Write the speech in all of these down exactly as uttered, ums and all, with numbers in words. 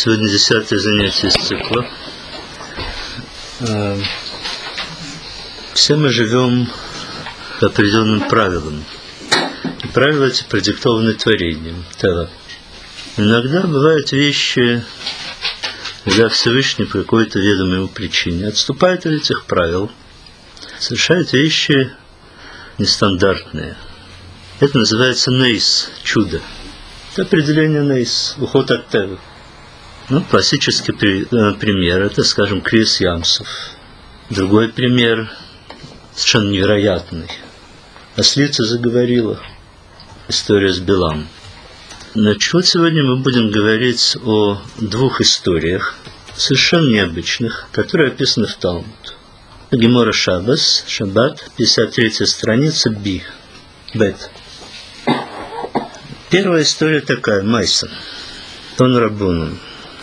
Сегодня десятое занятие из цикла. Все мы живем по определенным правилам. И правила эти продиктованы творением. Да. Иногда бывают вещи, когда Всевышний по какой-то ведомой ему причине отступает от этих правил, совершает вещи нестандартные. Это называется нейс, чудо. Это определение нейс, уход от тевы. Ну, классический пример – это, скажем, Крис Ямсов. Другой пример совершенно невероятный. Ослица заговорила. История с Билам. Значит, вот сегодня мы будем говорить о двух историях, совершенно необычных, которые описаны в Талмуд. Гемора Шаббас, Шаббат, пятьдесят третья страница, Би, Бет. Первая история такая, Майса, Тон Рабунан.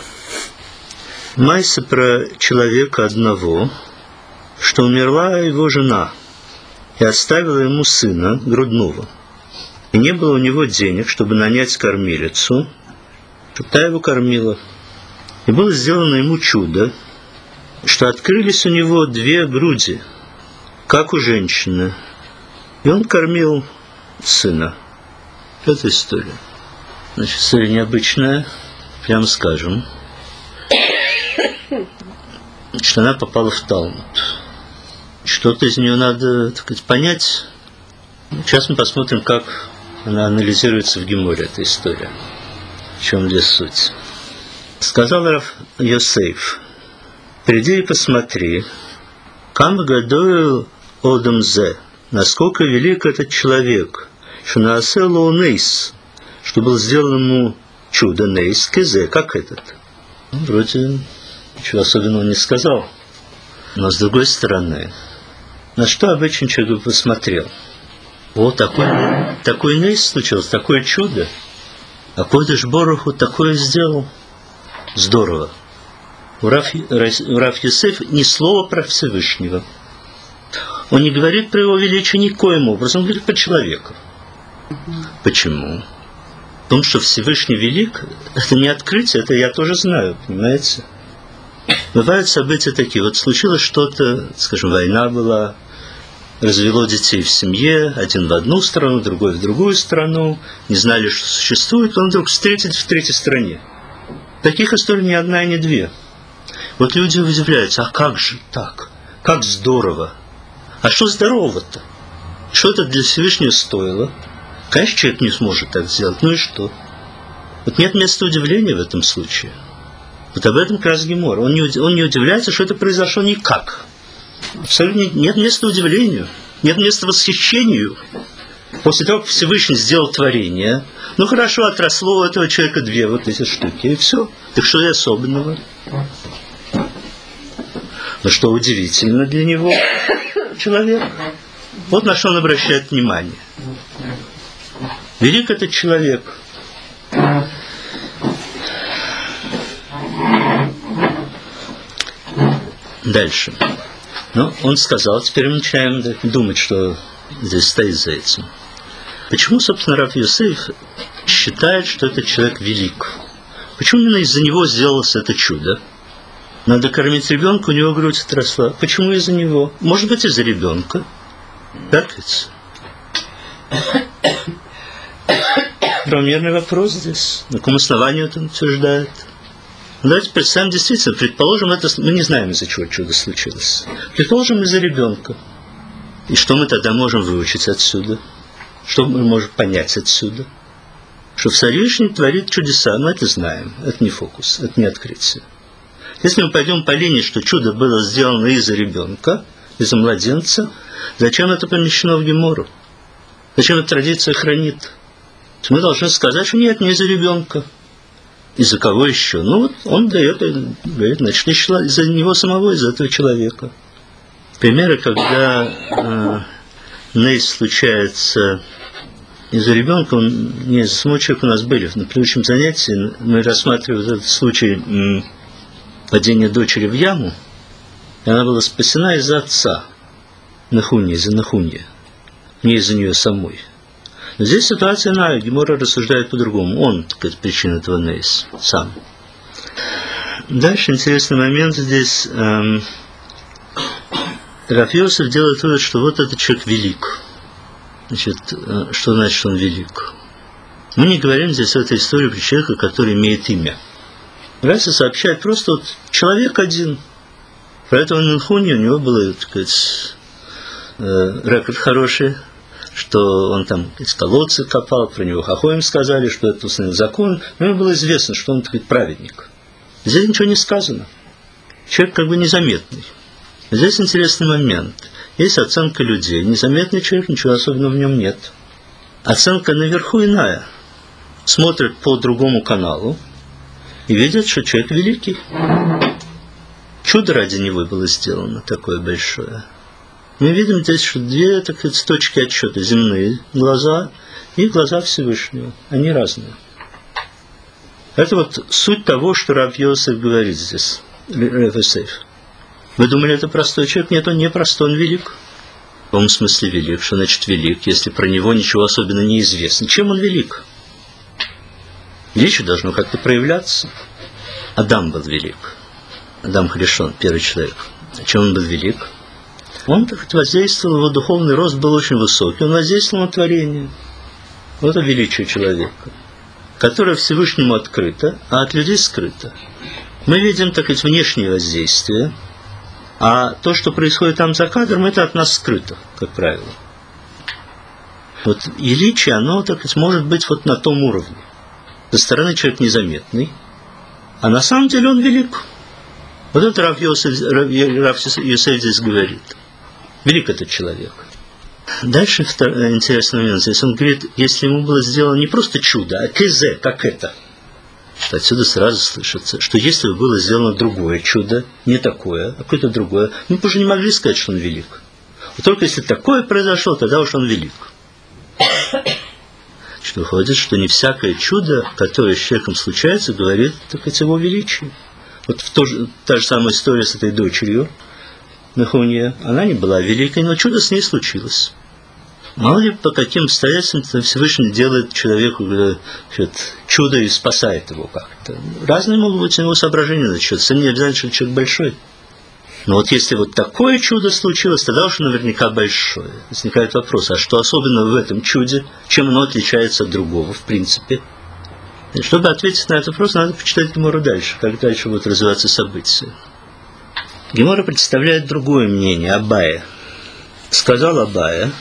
Майса про человека одного, что умерла его жена и оставила ему сына грудного. И не было у него денег, чтобы нанять кормилицу, чтобы та его кормила. И было сделано ему чудо, что открылись у него две груди, как у женщины. И он кормил сына. Это история. Значит, история необычная, прямо скажем. Значит, она попала в Талмуд. Что-то из нее надо, так сказать, понять. Сейчас мы посмотрим, как она анализируется в Геморе, эта история. В чем здесь суть? Сказал Рав Йосеф: приди и посмотри, кам гадоил одам зе, насколько велик этот человек, что наасел нейс, что был сделано ему чудо, нейс кезе, как этот. Ну, вроде ничего особенного не сказал. Но с другой стороны, на что обычный человек бы посмотрел? О, такой, такой нейс случился, такое чудо. А Кодеш Боруху такое сделал. Здорово. У Рав, у Рав Йосеф ни слова про Всевышнего. Он не говорит про его величие никоим образом, он говорит про человека. Почему? Потому что Всевышний велик, это не открытие, это я тоже знаю, понимаете? Бывают события такие. Вот случилось что-то, скажем, война была, развело детей в семье, один в одну страну, другой в другую страну, не знали, что существует, он вдруг встретит в третьей стране. Таких историй ни одна и не две. Вот люди удивляются, а как же так? Как здорово! А что здорового-то? Что это для Всевышнего стоило? Конечно, человек не сможет так сделать, ну и что? Вот нет места удивления в этом случае. Вот об этом как раз Гемор. Он не, он не удивляется, что это произошло никак. Абсолютно нет места удивлению, нет места восхищению. После того, как Всевышний сделал творение, ну хорошо, отросло у этого человека две вот эти штуки, и все. Так что и особенного? Но что удивительно для него человек? Вот на что он обращает внимание. Велик этот человек. Дальше. Ну, он сказал, теперь мы начинаем думать, что здесь стоит за этим. Почему, собственно, Рав Йосеф считает, что этот человек велик? Почему именно из-за него сделалось это чудо? Надо кормить ребенка, у него грудь отросла. Почему из-за него? Может быть, из-за ребенка. Так ведь? Правомерный вопрос здесь. На каком основании это утверждает? Давайте представим, действительно, предположим, это, мы не знаем, из-за чего чудо случилось. Предположим, из-за ребенка. И что мы тогда можем выучить отсюда? Что мы можем понять отсюда? Что Всевышний творит чудеса, мы это знаем. Это не фокус, это не открытие. Если мы пойдем по линии, что чудо было сделано из-за ребенка, из-за младенца, зачем это помещено в Гемору? Зачем эта традиция хранит? Мы должны сказать, что нет, не из-за ребенка. Из-за кого еще? Ну вот он дает, говорит, значит, из-за него самого, из-за этого человека. Примеры, когда э, нейс случается из-за ребенка, он, не из-за самого человека у нас были. На предыдущем занятии мы рассматривали этот случай м, падения дочери в яму, и она была спасена из-за отца, Нахуни, из-за Нахуни, не из-за нее самой. Но здесь ситуация иная, Гемора рассуждает по-другому. Он, так сказать, причина этого нейс, сам. Дальше интересный момент здесь. Эм, Рав Йосеф делает вывод, что вот этот человек велик. Значит, э, что значит, что он велик? Мы не говорим здесь в этой истории про человека, который имеет имя. Райса сообщает просто вот человек один. Поэтому в Нунхуне у него был, так сказать, э, рекорд хороший, что он там из колодца копал, про него хахоим сказали, что это установил закон. Но ему было известно, что он, так сказать, праведник. Здесь ничего не сказано. Человек как бы незаметный. Здесь интересный момент. Есть оценка людей. Незаметный человек, ничего особенного в нем нет. Оценка наверху иная. Смотрят по другому каналу и видят, что человек великий. Чудо ради него было сделано такое большое. Мы видим здесь, что две, так сказать, точки отсчета. Земные глаза и глаза Всевышнего. Они разные. Это вот суть того, что Рав Йосеф говорит здесь. Рав Йосеф. Вы думали, это простой человек? Нет, он не простой, он велик. В каком смысле велик? Что значит велик, если про него ничего особенно не известно? Чем он велик? Величие должно как-то проявляться. Адам был велик. Адам Харишон, первый человек. Чем он был велик? Он так воздействовал, его духовный рост был очень высокий. Он воздействовал на творение. Вот это величие человека, которое Всевышнему открыто, а от людей скрыто. Мы видим, так сказать, внешнее воздействие, а то, что происходит там за кадром, это от нас скрыто, как правило. Вот величие, оно, так сказать, может быть вот на том уровне. Со стороны человек незаметный, а на самом деле он велик. Вот это Рав Йосеф, Рав Йосеф здесь говорит. Велик этот человек. Дальше интересный момент. Здесь он говорит, если ему было сделано не просто чудо, а кезе, как это. Отсюда сразу слышится, что если бы было сделано другое чудо, не такое, а какое-то другое, мы бы уже не могли сказать, что он велик. Вот только если такое произошло, тогда уж он велик. Что выходит, что не всякое чудо, которое с человеком случается, говорит так о его величии. Вот в то же, та же самая история с этой дочерью Нахунья. Она не была великой, но чудо с ней случилось. Мало ли по каким обстоятельствам Всевышний делает человеку значит, чудо и спасает его как-то. Разные могут быть у него соображения на счет. Совсем не обязательно, что человек большой. Но вот если вот такое чудо случилось, тогда уж наверняка большое. Возникает вопрос, а что особенно в этом чуде, чем оно отличается от другого, в принципе? И чтобы ответить на этот вопрос, надо почитать Гемору дальше, как дальше будут развиваться события. Гемора представляет другое мнение, Абая. Сказал Абая,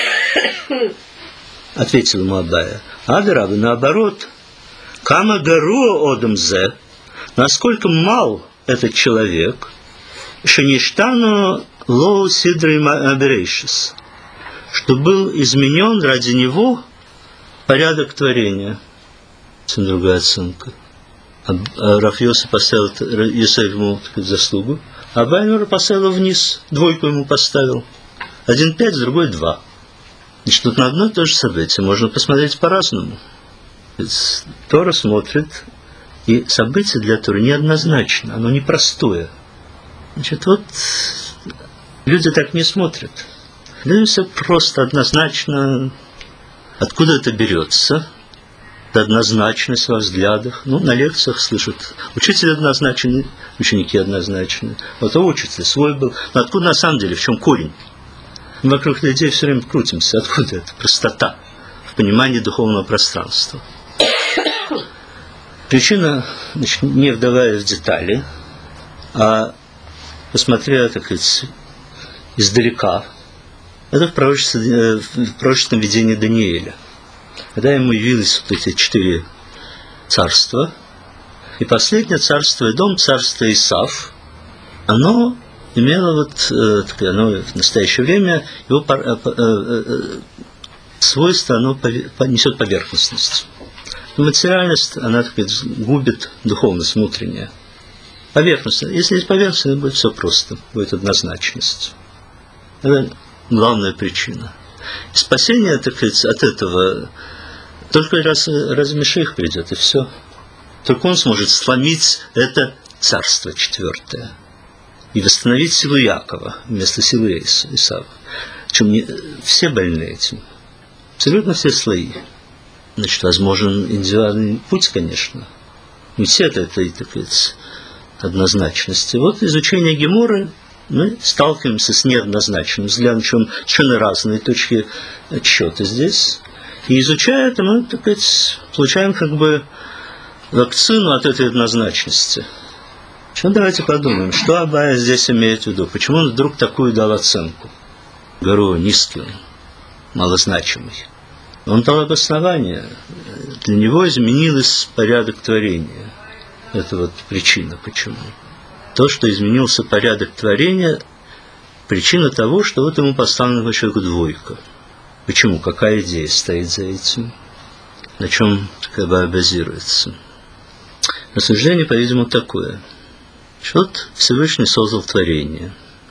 ответил ему Абая, Адарабы, наоборот, Кама гаруа одамзе, насколько мал этот человек, Шеништану лоу сидрей аберейшис, что был изменен ради него порядок творения. Это другая оценка. Рав Йосеф поставил Йосеф ему сказать, заслугу, а Байнура поставил вниз, двойку ему поставил. Один пять, другой два. Значит, тут на одно и то же событие можно посмотреть по-разному. Тора смотрит, и событие для Торы неоднозначно, оно непростое. Значит, вот люди так не смотрят. Люди все просто однозначно. Откуда это берется? Это однозначность во взглядах. Ну, на лекциях слышат. Учитель однозначный, ученики однозначны. Вот учитель свой был. Но откуда на самом деле, в чем корень? Мы вокруг людей все время крутимся. Откуда это? Простота в понимании духовного пространства. Причина, значит, не вдаваясь в детали, а посмотря, так сказать, издалека, это в пророчестве, в пророчественном видении Даниэля. Когда ему явились вот эти четыре царства, и последнее царство Эдом, царство Исав, оно имело вот, э, оно в настоящее время, его э, э, свойство, оно несет поверхностность. Материальность, она, так сказать, губит духовность внутренняя. Поверхность. Если есть поверхность, будет все просто, будет однозначность. Это главная причина. И спасение, так сказать, от этого только раз, раз Мишиах придет, и все. Только он сможет сломить это царство четвертое и восстановить силу Якова вместо силы Исава. Причем не, все больны этим. Абсолютно все слои. Значит, возможен индивидуальный путь, конечно. Не все это, это так сказать, однозначности. Вот изучение Геморы мы сталкиваемся с неоднозначным взглядом, причем совершенно разные точки отсчета здесь. И изучая это, мы, так сказать, получаем как бы вакцину от этой однозначности. Сейчас давайте подумаем, что Абая здесь имеет в виду. Почему он вдруг такую дал оценку? Говорю, низкий он, малозначимый. Он дал обоснование. Для него изменилось порядок творения. Это вот причина, почему. То, что изменился порядок творения, причина того, что вот ему поставлена человеку двойка. Почему? Какая идея стоит за этим? На чем как бы базируется? Рассуждение, по-видимому, такое. Что вот Всевышний создал творение.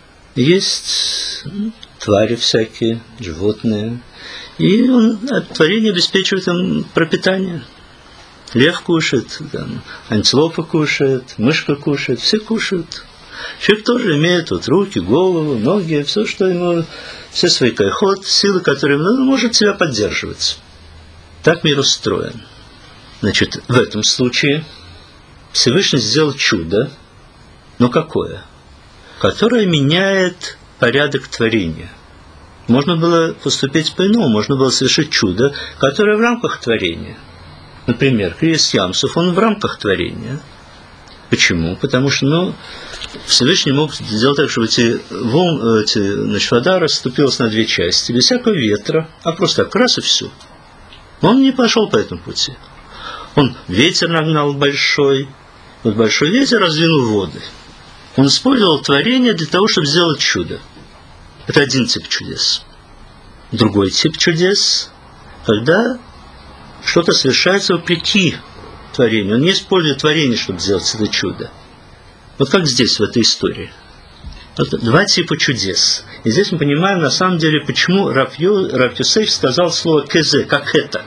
Есть ну, твари всякие, животные. И он, творение обеспечивает им пропитание. Лев кушает, там, антилопа кушает, мышка кушает, все кушают. Человек тоже имеет вот руки, голову, ноги, все, что ему, все свои кайхот, силы, которые он ну, может себя поддерживать. Так мир устроен. Значит, в этом случае Всевышний сделал чудо, но какое? Которое меняет порядок творения. Можно было поступить по-иному, можно было совершить чудо, которое в рамках творения. Например, кризис Ямсов, он в рамках творения. Почему? Потому что ну, Всевышний мог сделать так, чтобы эти, волн, эти значит, вода расступилась на две части, без всякого ветра, а просто так раз и все. Он не пошел по этому пути. Он ветер нагнал большой, вот большой ветер раздвинул воды. Он использовал творение для того, чтобы сделать чудо. Это один тип чудес. Другой тип чудес, когда что-то совершается вопреки творению. Он не использует творение, чтобы сделать это чудо. Вот как здесь, в этой истории. Вот два типа чудес. И здесь мы понимаем, на самом деле, почему Рав Йосеф сказал слово «кезе», как это.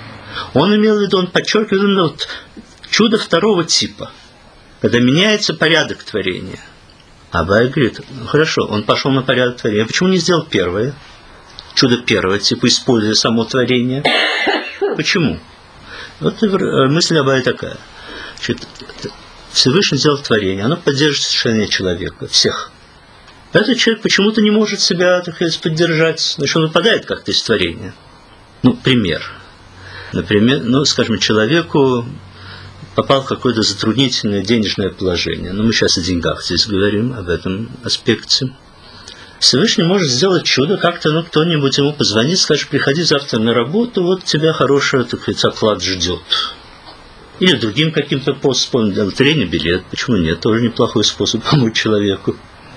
Он имел в виду, он подчеркивает именно вот чудо второго типа, когда меняется порядок творения. А Абай говорит, ну хорошо, он пошел на порядок творения. Почему не сделал первое? Чудо первого типа, используя само творение. Почему? Вот мысль Абая такая. Значит, Всевышний сделал творение, оно поддерживает совершение человека, всех. Этот человек почему-то не может себя, так сказать, поддержать, значит, он выпадает как-то из творения. Ну, пример. Например, ну, скажем, человеку попал в какое-то затруднительное денежное положение. Но мы сейчас о деньгах здесь говорим, об этом аспекте. Всевышний может сделать чудо, как-то ну, кто-нибудь ему позвонит, скажет, приходи завтра на работу, вот тебя хороший, так сказать, оклад ждет. Или другим каким-то способом, да, лотерейный билет, почему нет, тоже неплохой способ помочь человеку.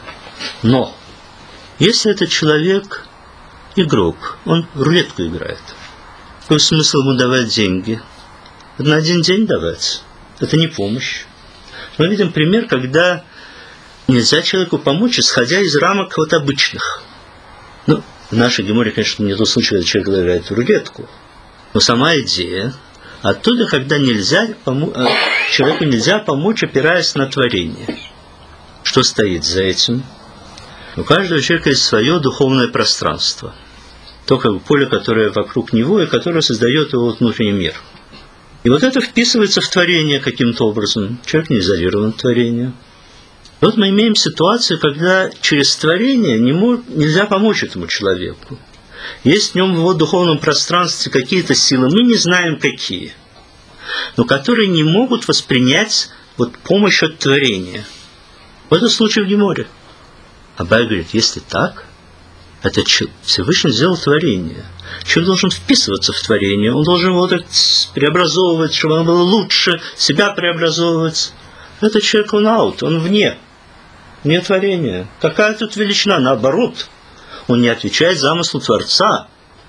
Но, если этот человек игрок, он в рулетку играет, какой смысл ему давать деньги? Это на один день давать. Это не помощь. Мы видим пример, когда нельзя человеку помочь, исходя из рамок вот обычных. Ну, в нашей Геморе, конечно, не тот случай, когда человек играет в рулетку. Но сама идея оттуда, когда нельзя помо... человеку нельзя помочь, опираясь на творение. Что стоит за этим? У каждого человека есть свое духовное пространство. То как бы поле, которое вокруг него и которое создает его внутренний мир. И вот это вписывается в творение каким-то образом. Человек не изолирован от творения. Вот мы имеем ситуацию, когда через творение не мож... нельзя помочь этому человеку. Есть в нем в его духовном пространстве какие-то силы, мы не знаем какие, но которые не могут воспринять вот помощь от творения. В этом случае в Геморе. Абай говорит, если так, это Всевышний сделал творение. Человек должен вписываться в творение, он должен его так преобразовывать, чтобы оно было лучше, себя преобразовывать. Этот человек, он аут, он вне, вне творения. Какая тут величина? Наоборот, он не отвечает замыслу Творца.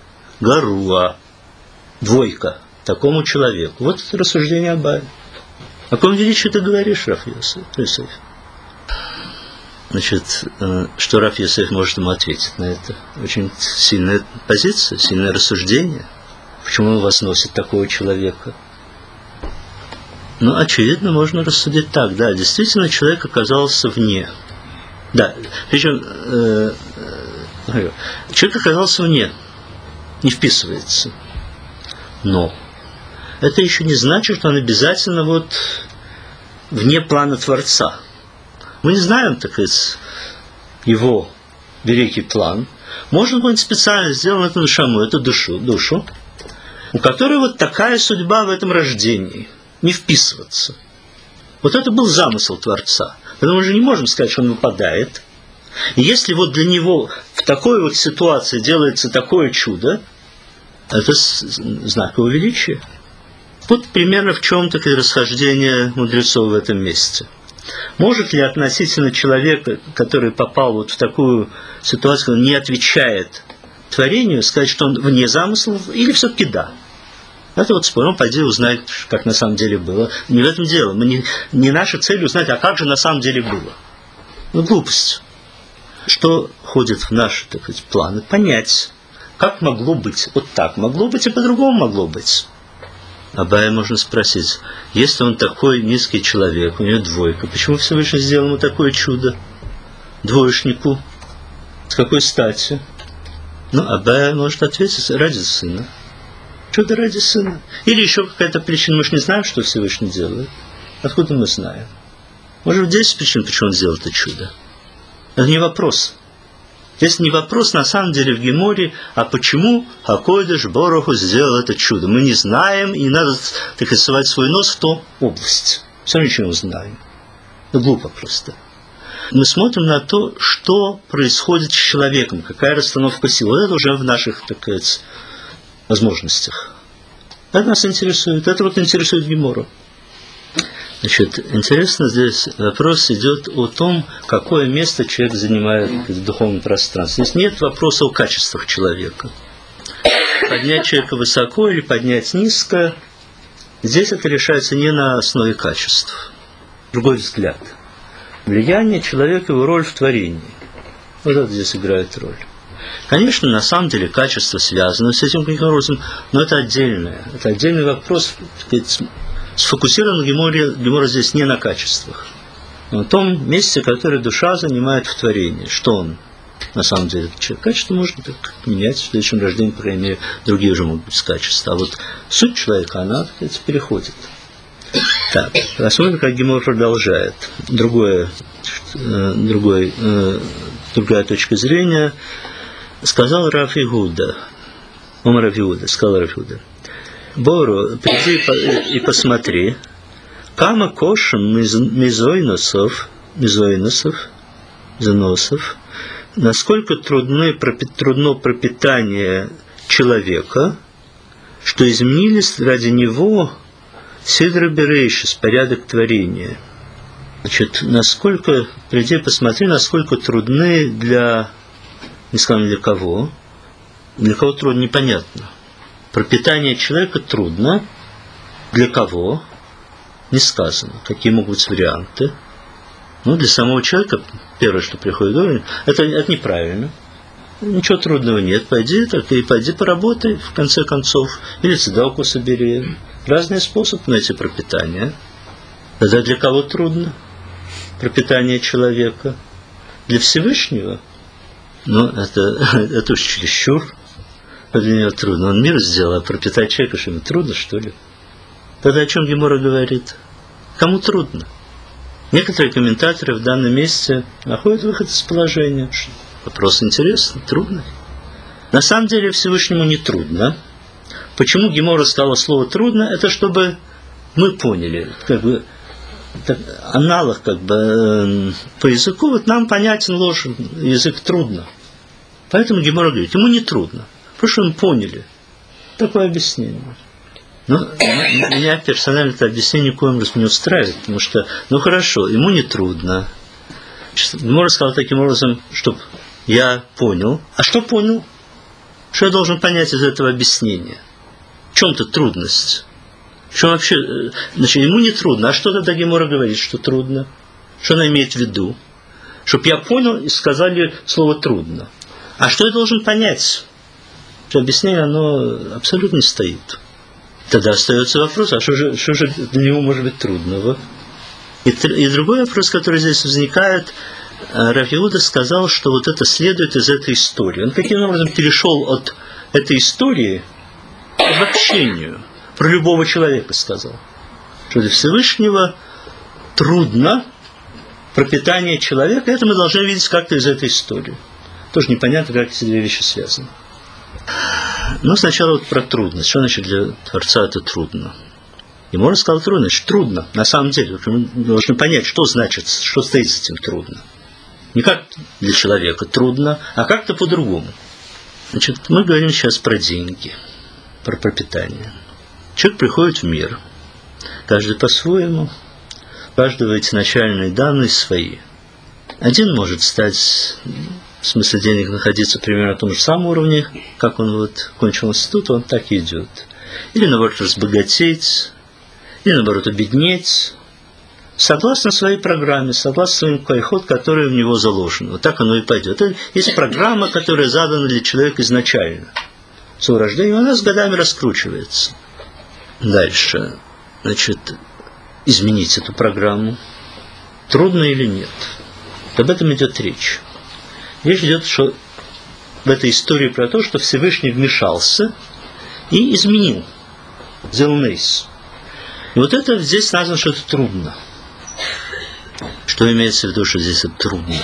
Гаруа, двойка, такому человеку. Вот это рассуждение Абая. О каком величии ты говоришь, Рав Йосеф? Значит, что Рав Йосеф может ему ответить на это? Очень сильная позиция, сильное рассуждение. Почему он возносит такого человека? Ну, очевидно, можно рассудить так. Да, действительно, человек оказался вне. Да, причем э, э, человек оказался вне, не вписывается. Но это еще не значит, что он обязательно вот вне плана Творца. Мы не знаем, так сказать, его великий план. Может быть, специально сделан эту нешаму, эту душу, душу, у которой вот такая судьба в этом рождении. Не вписываться. Вот это был замысел Творца. Поэтому мы же не можем сказать, что он выпадает. И если вот для него в такой вот ситуации делается такое чудо, это знак его величия. Вот примерно в чем такое расхождение мудрецов в этом месте. Может ли относительно человека, который попал вот в такую ситуацию, когда он не отвечает творению, сказать, что он вне замысла, или все-таки да? Это вот спор, он пойди узнать, как на самом деле было. Не в этом дело. Мы не, не наша цель узнать, а как же на самом деле было. Ну, глупость. Что входит в наши, так сказать, планы? Понять, как могло быть. Вот так могло быть, и по-другому могло быть. Абая можно спросить, если он такой низкий человек, у него двойка, почему Всевышний сделал ему такое чудо? Двоечнику. С какой стати? Ну, Абая может ответить, ради сына. Чудо ради сына. Или еще какая-то причина. Мы же не знаем, что Всевышний делает. Откуда мы знаем? Может, десять причин, почему он сделал это чудо. Это не вопрос. Здесь не вопрос, на самом деле, в Геморе, а почему Хакойдыш Бороху сделал это чудо. Мы не знаем, и не надо, так сказать, совать свой нос в ту область. Все ничего не знаем. Это глупо просто. Мы смотрим на то, что происходит с человеком, какая расстановка сил. Вот это уже в наших, так сказать, возможностях. Это нас интересует. Это вот интересует Гемору. Значит, интересно, здесь вопрос идет о том, какое место человек занимает в духовном пространстве. Здесь нет вопроса о качествах человека. Поднять человека высоко или поднять низко, здесь это решается не на основе качеств. Другой взгляд. Влияние человека, его роль в творении. Вот это здесь играет роль. Конечно, на самом деле качество связано с этим каким-то образом, но это отдельное. Это отдельный вопрос, так сказать, сфокусирован Гемора, Гемора здесь не на качествах, но на том месте, которое душа занимает в творении. Что он на самом деле? Качество можно так менять в следующем рождении, по крайней мере, другие уже могут быть с качества. А вот суть человека, она, так сказать, переходит. Так, посмотрим, как Гемор продолжает. Другое, другой, другая точка зрения. Сказал Рав Игуда, Омар Рав Игуда, сказал Рав Игуда: Бору, приди и посмотри, кама кошем мизойносов, мизойносов, заносов, насколько трудны, трудно пропитание человека, что изменились ради него седра берейшис, порядок творения. Значит, насколько, приди и посмотри, насколько трудны для, не скажем для кого, для кого трудно, непонятно. Пропитание человека трудно. Для кого? Не сказано. Какие могут быть варианты? Ну, для самого человека, первое, что приходит в голову, это, это неправильно. Ничего трудного нет. Пойди, так и пойди поработай, в конце концов. Или цедалку собери. Разные способы найти пропитание. Тогда для кого трудно? Пропитание человека. Для Всевышнего? Ну, это, это уж чересчур. Для него трудно. Он мир сделал, а пропитать человека, что ему трудно, что ли? Тогда о чем Гемора говорит? Кому трудно? Некоторые комментаторы в данном месте находят выход из положения. Вопрос интересный, трудный. На самом деле Всевышнему не трудно. Почему Гемора стало слово «трудно»? Это чтобы мы поняли, как бы, так, аналог как бы, э, по языку, вот нам понятен ложь, язык трудно. Поэтому Гемора говорит, ему не трудно. Потому что мы поняли. Такое объяснение. Но меня персонально это объяснение никоим образом не устраивает, потому что, ну хорошо, ему не трудно. Гемора сказал таким образом, чтобы я понял. А что понял? Что я должен понять из этого объяснения? В чем-то трудность. В чем вообще, значит, ему не трудно. А что тогда Гемора говорит, что трудно? Что она имеет в виду? Чтобы я понял и сказали слово «трудно». А что я должен понять? Что объяснение, оно абсолютно не стоит. Тогда остается вопрос, а что же, что же для него может быть трудного? И, и другой вопрос, который здесь возникает, Рав Иуда сказал, что вот это следует из этой истории. Он каким образом перешел от этой истории к обобщению. Про любого человека сказал. Что для Всевышнего трудно пропитание человека. Это мы должны видеть как-то из этой истории. Тоже непонятно, как эти две вещи связаны. Но сначала вот про трудность. Что значит для Творца это трудно? И можно сказать трудно, значит трудно. На самом деле, мы должны понять, что значит, что стоит за этим трудно. Не как для человека трудно, а как-то по-другому. Значит, мы говорим сейчас про деньги, про пропитание. Человек приходит в мир, каждый по-своему, у каждого эти начальные данные свои. Один может стать, в смысле денег, находиться примерно на том же самом уровне, как он вот кончил институт, он так и идет. Или, наоборот, разбогатеть, или, наоборот, обеднеть, согласно своей программе, согласно своему кайхот, который в него заложен. Вот так оно и пойдет. Это есть программа, которая задана для человека изначально. С его рождения, она с годами раскручивается. Дальше, значит, изменить эту программу. Трудно или нет? Об этом идет речь. Речь идет что в этой истории про то, что Всевышний вмешался и изменил. Сделал нейс. И вот это здесь сказано, что это трудно. Что имеется в виду, что здесь это трудно?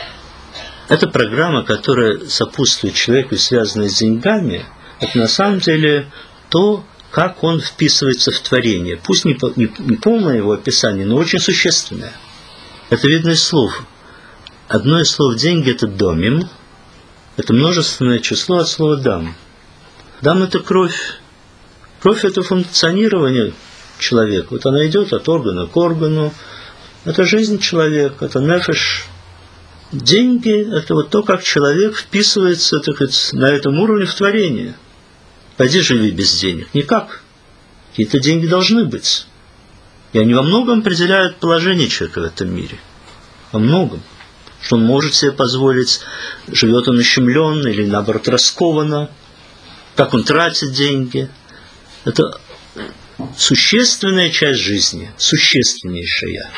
Это программа, которая сопутствует человеку и связанная с деньгами, это на самом деле то, как он вписывается в творение. Пусть не, не, не полное его описание, но очень существенное. Это видно из слов. Одно из слов «деньги» – это «домим». Это множественное число от слова «дам». «Дам» – это кровь. Кровь – это функционирование человека. Вот она идет от органа к органу. Это жизнь человека, это нефеш. Деньги – это вот то, как человек вписывается, так сказать, на этом уровне в творение. Пойди живи без денег. Никак. Какие-то деньги должны быть. И они во многом определяют положение человека в этом мире. Во многом. Что он может себе позволить, живет он ущемленно или, наоборот, раскованно, как он тратит деньги. Это существенная часть жизни, существеннейшая.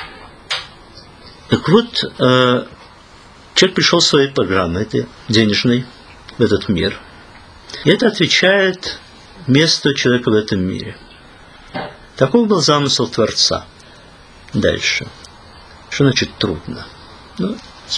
Так вот, э, человек пришел с своей программой, этой денежной, в этот мир. И это отвечает месту человека в этом мире. Таков был замысел Творца. Дальше. Что значит трудно? Ну,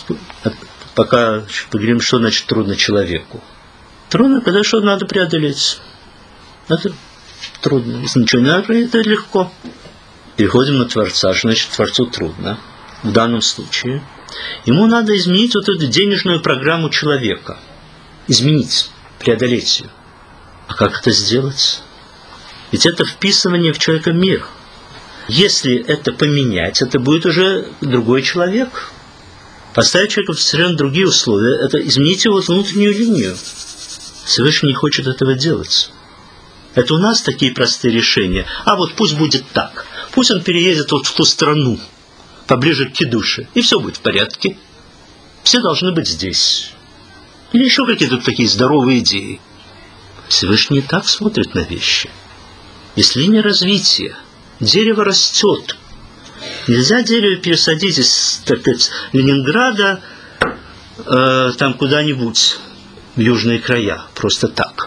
пока поговорим, что значит трудно человеку. Трудно, когда что-то надо преодолеть. Это трудно. Если ничего не надо преодолеть, это легко. Переходим на Творца. Что значит Творцу трудно? В данном случае. Ему надо изменить вот эту денежную программу человека. Изменить, преодолеть ее. А как это сделать? Ведь это вписывание в человека мир. Если это поменять, это будет уже другой человек. Поставить человека в совершенно другие условия, это изменить его внутреннюю линию. Всевышний не хочет этого делать. Это у нас такие простые решения. А вот пусть будет так. Пусть он переедет вот в ту страну, поближе к кидуше, и все будет в порядке. Все должны быть здесь. Или еще какие-то такие здоровые идеи. Всевышний не так смотрит на вещи. Есть линия развития. Дерево растет. Нельзя дерево пересадить из, так сказать, Ленинграда э, там куда-нибудь в южные края. Просто так.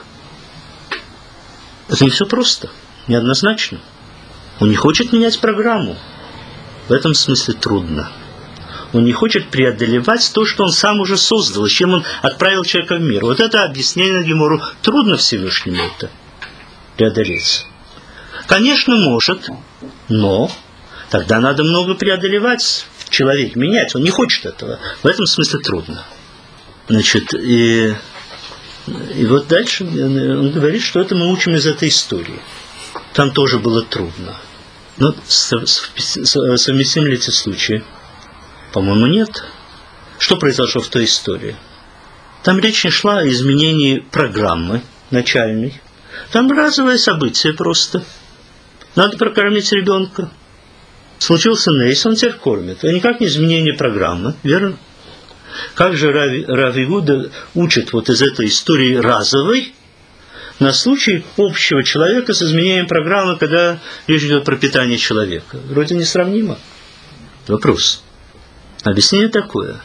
Это не все просто. Неоднозначно. Он не хочет менять программу. В этом смысле трудно. Он не хочет преодолевать то, что он сам уже создал, с чем он отправил человека в мир. Вот это объяснение на Гемору. Трудно Всевышнему это преодолеть. Конечно, может, но тогда надо много преодолевать в человеке, менять. Он не хочет этого. В этом смысле трудно. Значит, и, и вот дальше он говорит, что это мы учим из этой истории. Там тоже было трудно. Но совместимы ли эти случаи? По-моему, нет. Что произошло в той истории? Там речь не шла о изменении программы начальной. Там разовое событие просто. Надо прокормить ребенка. Случился нейс, он теперь кормит. А никак не изменение программы, верно? Как же Рав Игуда учит вот из этой истории разовой на случай общего человека с изменением программы, когда речь идет про питание человека? Вроде несравнимо. Вопрос. Объяснение такое.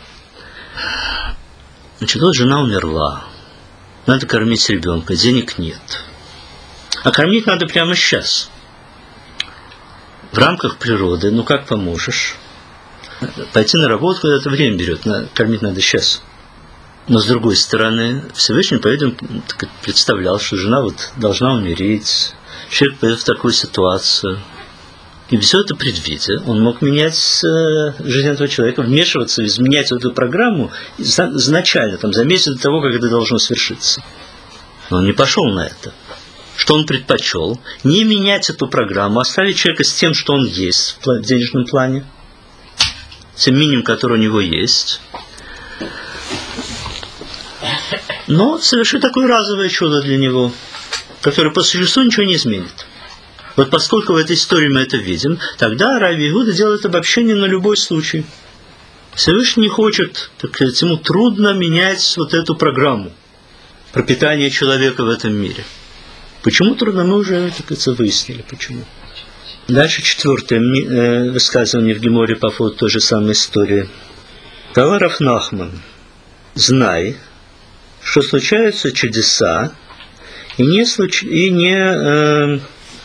Значит, вот жена умерла. Надо кормить ребенка, денег нет. А кормить надо прямо сейчас. в рамках природы, ну как поможешь? Пойти на работу, когда это время берет, кормить надо сейчас. Но с другой стороны, Всевышний, по-видимому, представлял, что жена вот должна умереть, человек пойдет в такую ситуацию. И все это предвидя, он мог менять жизнь этого человека, вмешиваться, изменять эту программу изначально, там, за месяц до того, как это должно свершиться. Но он не пошел на это. Что он предпочел? Не менять эту программу, оставить человека с тем, что он есть в денежном плане, тем минимум, который у него есть, но совершить такое разовое чудо для него, которое по существу ничего не изменит. Вот поскольку в этой истории мы это видим, тогда Раби Иуда делает обобщение на любой случай. Всевышний не хочет, так сказать, ему трудно менять вот эту программу пропитания человека в этом мире. Почему трудно, мы уже, так сказать, выяснили, почему. Дальше четвертое высказывание в Геморе по поводу той же самой истории. Сказал Рав Нахман: знай, что случаются чудеса, и не, случ... и не э,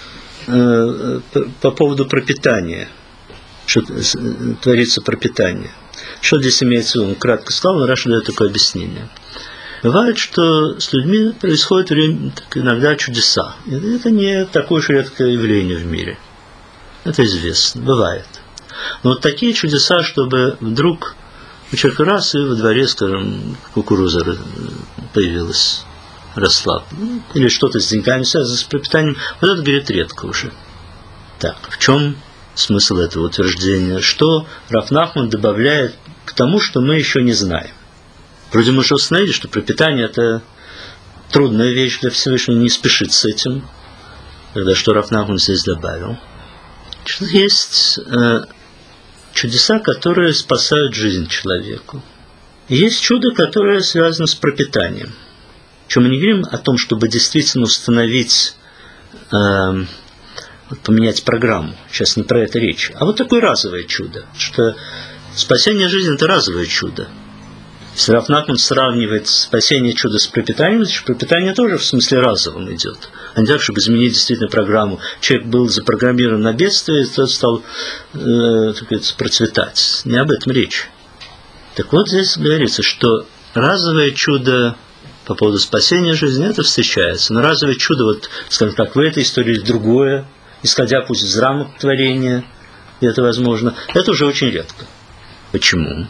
э, по поводу пропитания, что творится пропитание. Что здесь имеется в виду? Он кратко сказал, но Раша дает такое объяснение. Бывает, что с людьми происходят иногда чудеса. И это не такое уж редкое явление в мире. Это известно, бывает. Но вот такие чудеса, чтобы вдруг у человека раз и во дворе, скажем, кукуруза появилась, росла, или что-то с деньгами связано с пропитанием, вот это, говорит, редко уже. Так, в чем смысл этого утверждения? Что Рав Нахман добавляет к тому, что мы еще не знаем? Вроде мы уже установили, что пропитание – это трудная вещь для Всевышнего, не спешит с этим. Тогда что Рав Нахман здесь добавил? Что есть э, чудеса, которые спасают жизнь человеку. И есть чудо, которое связано с пропитанием. Причем мы не говорим о том, чтобы действительно установить, э, поменять программу. Сейчас не про это речь. А вот такое разовое чудо. Что спасение жизни – это разовое чудо. Если Рав Нахман сравнивает спасение чуда с пропитанием, значит, пропитание тоже в смысле разовом идет. А не так, чтобы изменить действительно программу. Человек был запрограммирован на бедствие, и тот стал э, так сказать, процветать. Не об этом речь. Так вот, здесь говорится, что разовое чудо по поводу спасения жизни, это встречается. Но разовое чудо, вот, скажем так, в этой истории другое, исходя пусть из рамок творения, и это возможно, это уже очень редко. Почему?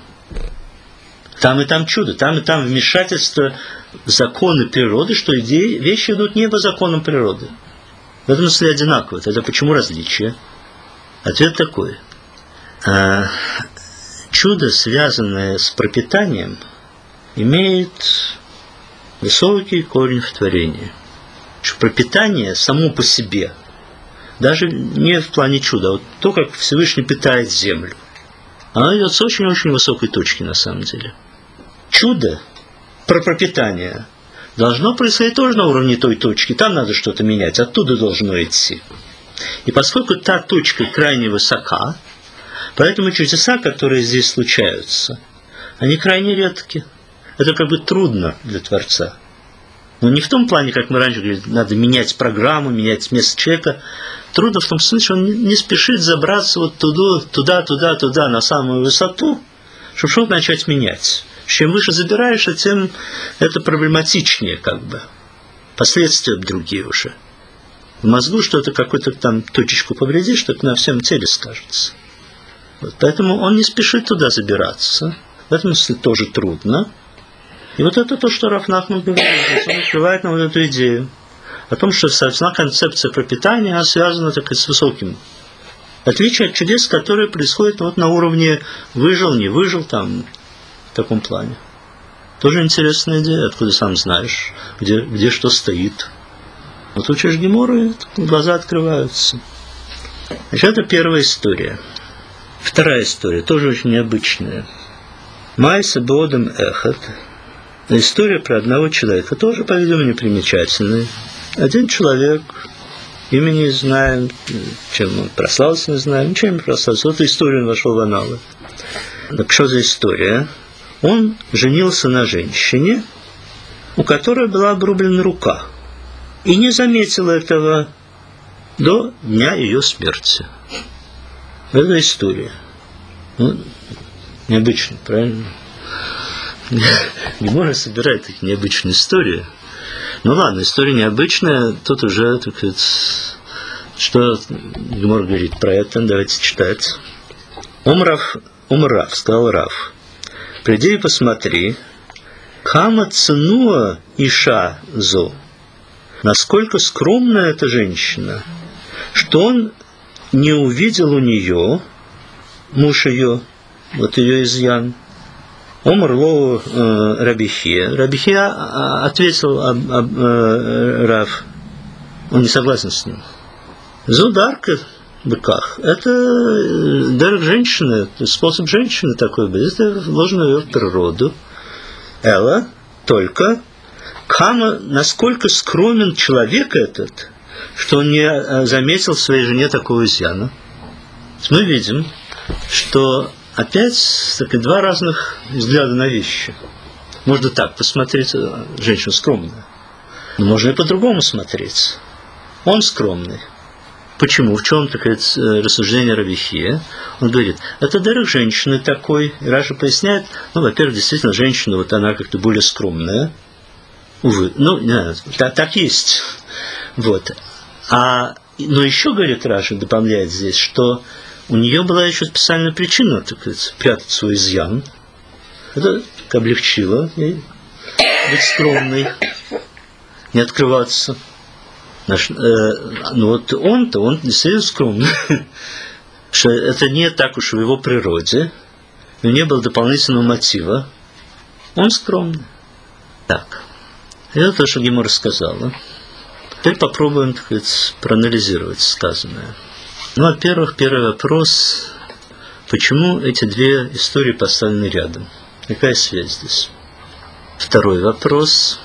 Там и там чудо, там и там вмешательство в законы природы, что идеи, вещи идут не по законам природы. В этом смысле одинаково. Тогда почему различие? Ответ такой. А, чудо, связанное с пропитанием, имеет высокий корень в творении. Что пропитание само по себе, даже не в плане чуда, а вот то, как Всевышний питает землю, оно идет с очень-очень высокой точки на самом деле. Чудо про пропитание должно происходить тоже на уровне той точки. Там надо что-то менять, оттуда должно идти. И поскольку та точка крайне высока, поэтому чудеса, которые здесь случаются, они крайне редки. Это как бы трудно для Творца. Но не в том плане, как мы раньше говорили, надо менять программу, менять место человека. Трудно в том смысле, что он не спешит забраться вот туда, туда, туда, туда, на самую высоту, чтобы что-то начать менять. Чем выше забираешься, тем это проблематичнее, как бы. Последствия другие уже. В мозгу что-то, какую-то там точечку повредишь, что это на всем теле скажется. Вот, поэтому он не спешит туда забираться. В этом смысле тоже трудно. И вот это то, что Рав Нахман говорит. Он открывает нам вот эту идею. О том, что сама концепция пропитания связана так, с высоким. В отличие от чудес, которые происходят вот на уровне выжил, не выжил, там, в таком плане. Тоже интересная идея, откуда сам знаешь, где, где что стоит. Вот учишь Гемору, и глаза открываются. Значит, это первая история. Вторая история, тоже очень необычная. Майса Бодем Эхат. История про одного человека, тоже, по-видимому, непримечательная. Один человек, имени не знаем, чем он прославился, не знаем, ничем не прославился. Вот историю он вошел в аналы. Так что за история? Он женился на женщине, у которой была обрублена рука, и не заметил этого до дня ее смерти. Это история. Ну, необычная, правильно? Гемора собирает такие необычные истории. Ну ладно, история необычная, тут уже, так сказать, что Гемор говорит про это, давайте читать. Омрав, Омрав, сказал Рав, приди и посмотри, кама ценуа иша зо, насколько скромная эта женщина, что он не увидел у нее, муж ее, вот ее изъян. Омар лоу э, Рабихия. Рабихия ответил об, об, э, Рав, он не согласен с ним. Зударка в быках. Это дарк женщины, способ женщины такой был. Это вложено ее в природу. Элла, только кама, насколько скромен человек этот, что он не заметил в своей жене такого изъяна. Мы видим, что опять таки, два разных взгляда на вещи. Можно так посмотреть, женщина скромная. Но можно и по-другому смотреть. Он скромный. Почему? В чем такое рассуждение Рабихия? Он говорит, это дарок женщины такой. И Раша поясняет, ну, во-первых, действительно, женщина, вот она как-то более скромная. Увы, ну, не, так, так есть. Вот. А, но еще, говорит Раша, добавляет здесь, что у нее была еще специальная причина, так сказать, прятать свой изъян. Это облегчило ей быть скромной, не открываться. Наш, э, ну вот он-то, он действительно скромный. Что это не так уж в его природе. У него не было дополнительного мотива. Он скромный. Так. Это то, что Гемора сказала. Теперь попробуем, так сказать, проанализировать сказанное. Ну, во-первых, первый вопрос. Почему эти две истории поставлены рядом? Какая связь здесь? Второй вопрос.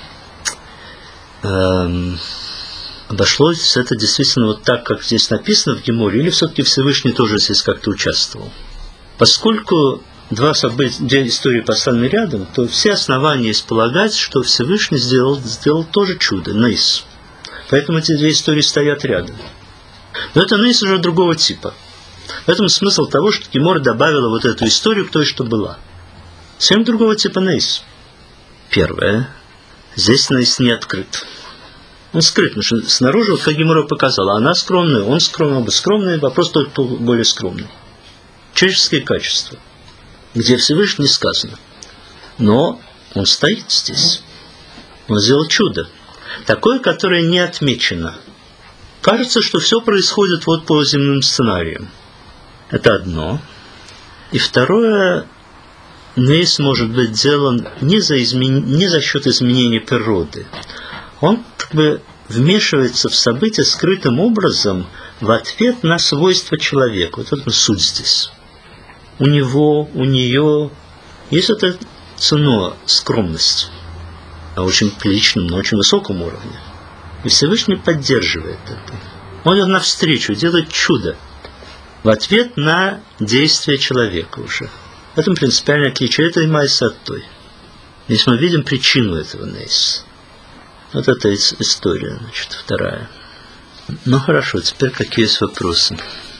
Эм... Обошлось это действительно вот так, как здесь написано в Геморе, или все-таки Всевышний тоже здесь как-то участвовал? Поскольку два события, две истории поставлены рядом, то все основания есть полагать, что Всевышний сделал, сделал тоже чудо, нейс. Поэтому эти две истории стоят рядом. Но это нейс уже другого типа. В этом смысл того, что Гемора добавила вот эту историю к той, что была. Совсем другого типа нейс. Первое. Здесь нейс не открыт. Он скрыт, потому что снаружи, вот как Гемора показала, она скромная, он скромный, оба скромные, вопрос только более скромный. Человеческие качества, где Всевышний не сказано. Но он стоит здесь. Он сделал чудо. Такое, которое не отмечено. Кажется, что все происходит вот по земным сценариям. Это одно. И второе, нейс может быть сделан не за, измен... не за счет изменения природы. Он как бы вмешивается в события скрытым образом в ответ на свойства человека. Вот это суть здесь. У него, у нее есть эта цена, скромность. На очень личном, на очень высоком уровне. И Всевышний поддерживает это. Он идет навстречу, делает чудо в ответ на действия человека уже. В этом принципиальное отличие этой Майса от той. Здесь мы видим причину этого Нейса. Вот это история, значит, вторая. Ну хорошо, теперь какие есть вопросы?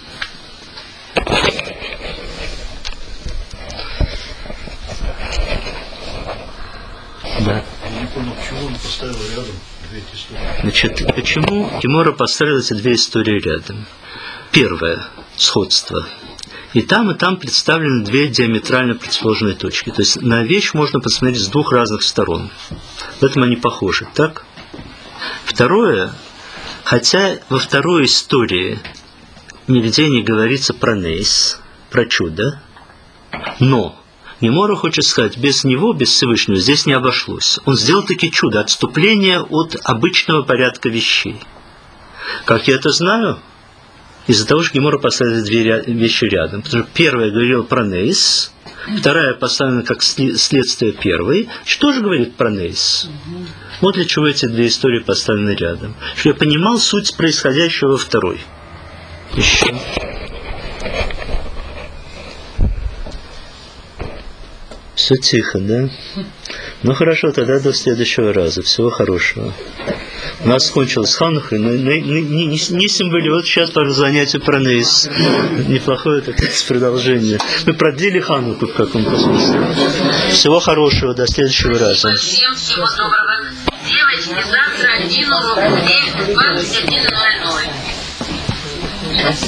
Да. Я не понял, почему он поставил рядом две эти истории. Значит, почему Гемора поставила эти две истории рядом? Первое – сходство. И там, и там представлены две диаметрально противоположные точки. То есть на вещь можно посмотреть с двух разных сторон. В этом они похожи, так? Второе, хотя во второй истории нигде не говорится про нейс, про чудо, но Гемора хочет сказать, без него, без Всевышнего, здесь не обошлось. Он сделал таки чудо, отступление от обычного порядка вещей. Как я это знаю? Из-за того, что Гемора поставила две вещи рядом. Потому что первая говорила про нейс, вторая поставлена как следствие первой. Что же говорит про нейс? Вот для чего эти две истории поставлены рядом. Чтобы я понимал суть происходящего во второй. Еще. Все тихо, да? Ну хорошо, тогда до следующего раза. Всего хорошего. У нас кончилась Ханука, но не, не, не, не символе. Вот сейчас по занятию про Нейс. Неплохое такое продолжение. Мы продлили Хануку в каком-то смысле. Всего хорошего, до следующего раза. Всем всего доброго. Девочки, завтра один урок в девять двадцать один ноль ноль.